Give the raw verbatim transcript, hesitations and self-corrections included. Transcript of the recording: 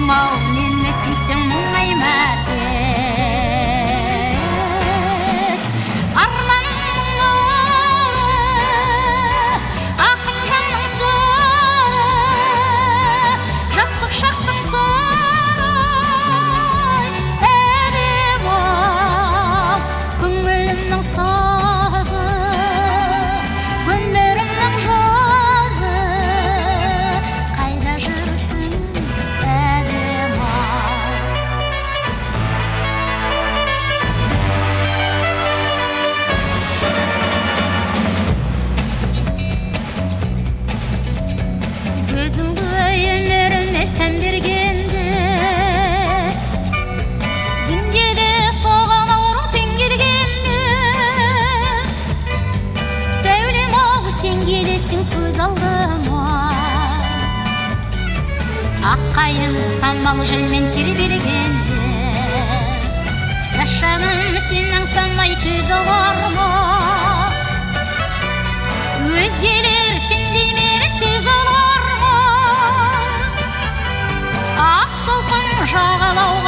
ау, мені сүйсең мұңайма тек. Арманың ауыры, ақын жанның соры, жастық шақтың соры, әдем ау, көңілімнің сазы, өмірімнің жазы, қайда жүрсің әдем ау. Өзіңді өміріме сән бергенде, дүниеде соған ауру теңгергенде, сәулем ау, сен келесің көз алдыма. Аққайың самал желмен тербелгенде, жас жаным сен аңсамай төзе алар ма? Өзгелер сендей мені сөз алар ма? Ақ толқын жағалау